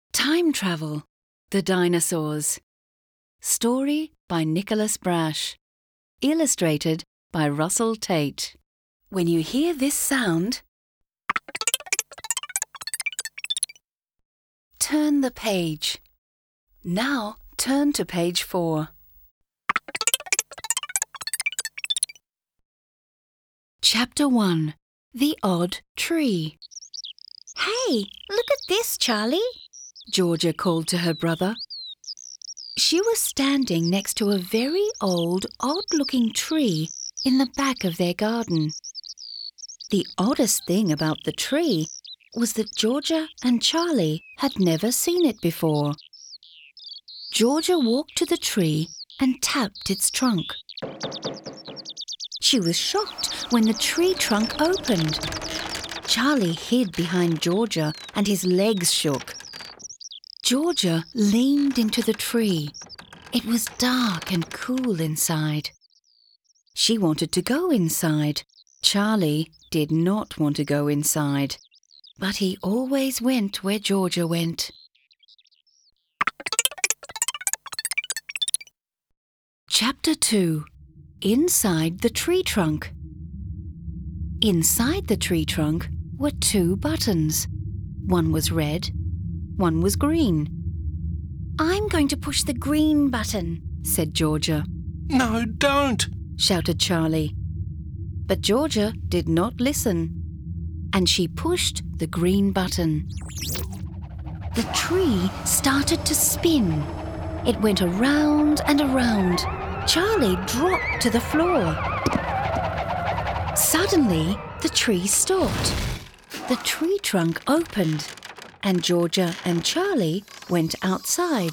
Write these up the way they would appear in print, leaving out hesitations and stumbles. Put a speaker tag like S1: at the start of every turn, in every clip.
S1: Time Travel, The Dinosaurs. Story by Nicholas Brash. Illustrated by Russell Tate. When you hear this sound, turn the page. Now turn to page 4. Chapter 1. The Odd Tree.
S2: Hey, look at this, Charlie.
S1: Georgia called to her brother. She was standing next to a very old, odd-looking tree in the back of their garden. The oddest thing about the tree was that Georgia and Charlie had never seen it before. Georgia walked to the tree and tapped its trunk. She was shocked when the tree trunk opened. Charlie hid behind Georgia and his legs shook. Georgia leaned into the tree. It was dark and cool inside. She wanted to go inside. Charlie did not want to go inside, but he always went where Georgia went. Chapter 2. Inside the Tree Trunk. Inside the tree trunk were 2 buttons. One was red, one was green.
S2: I'm going to push the green button,
S1: said Georgia.
S3: No, don't,
S1: shouted Charlie. But Georgia did not listen, and she pushed the green button. The tree started to spin. It went around and around. Charlie dropped to the floor. Suddenly, the tree stopped. The tree trunk opened, and Georgia and Charlie went outside.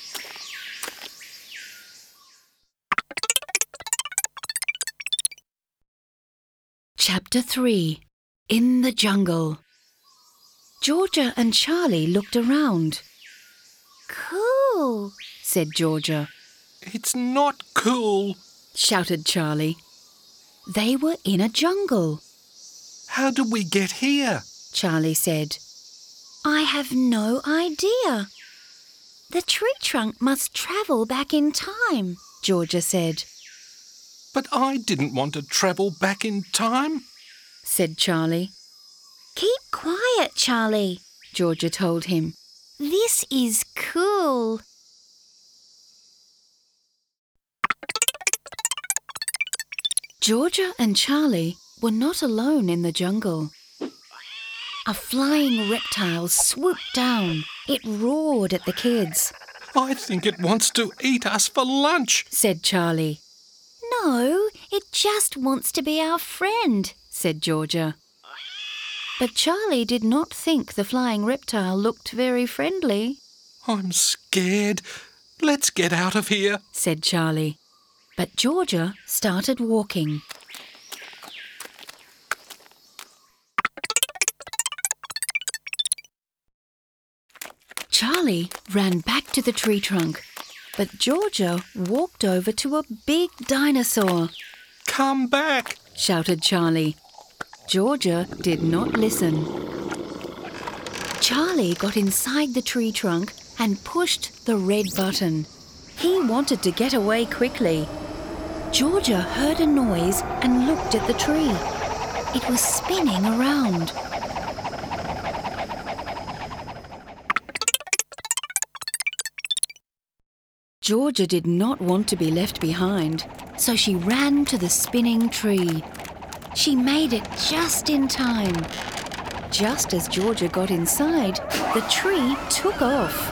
S1: Chapter 3. In the Jungle. Georgia and Charlie looked around.
S2: Cool,
S1: said Georgia.
S3: It's not cool,
S1: shouted Charlie. They were in a jungle.
S3: How did we get here?
S1: Charlie said.
S2: I have no idea. The tree trunk must travel back in time,
S1: Georgia said.
S3: But I didn't want to travel back in time,
S1: said Charlie.
S2: Keep quiet, Charlie,
S1: Georgia told him.
S2: This is cool.
S1: Georgia and Charlie were not alone in the jungle. A flying reptile swooped down. It roared at the kids.
S3: I think it wants to eat us for lunch,
S1: said Charlie.
S2: No, it just wants to be our friend,
S1: said Georgia. But Charlie did not think the flying reptile looked very friendly.
S3: I'm scared. Let's get out of here,
S1: said Charlie. But Georgia started walking. Charlie ran back to the tree trunk, but Georgia walked over to a big dinosaur.
S3: Come back,
S1: shouted Charlie. Georgia did not listen. Charlie got inside the tree trunk and pushed the red button. He wanted to get away quickly. Georgia heard a noise and looked at the tree. It was spinning around. Georgia did not want to be left behind, so she ran to the spinning tree. She made it just in time. Just as Georgia got inside, the tree took off.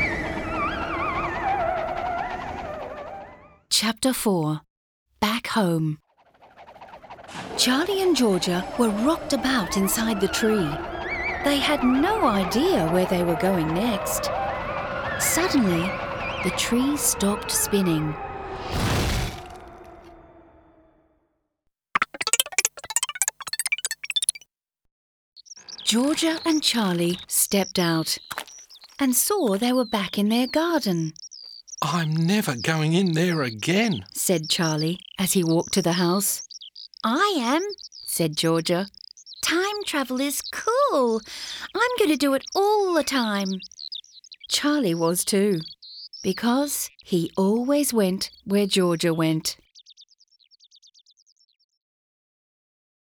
S1: Chapter 4. Back Home. Charlie and Georgia were rocked about inside the tree. They had no idea where they were going next. Suddenly, the tree stopped spinning. Georgia and Charlie stepped out and saw they were back in their garden.
S3: I'm never going in there again,
S1: said Charlie as he walked to the house.
S2: I am,
S1: said Georgia.
S2: Time travel is cool. I'm going to do it all the time.
S1: Charlie was too, because he always went where Georgia went.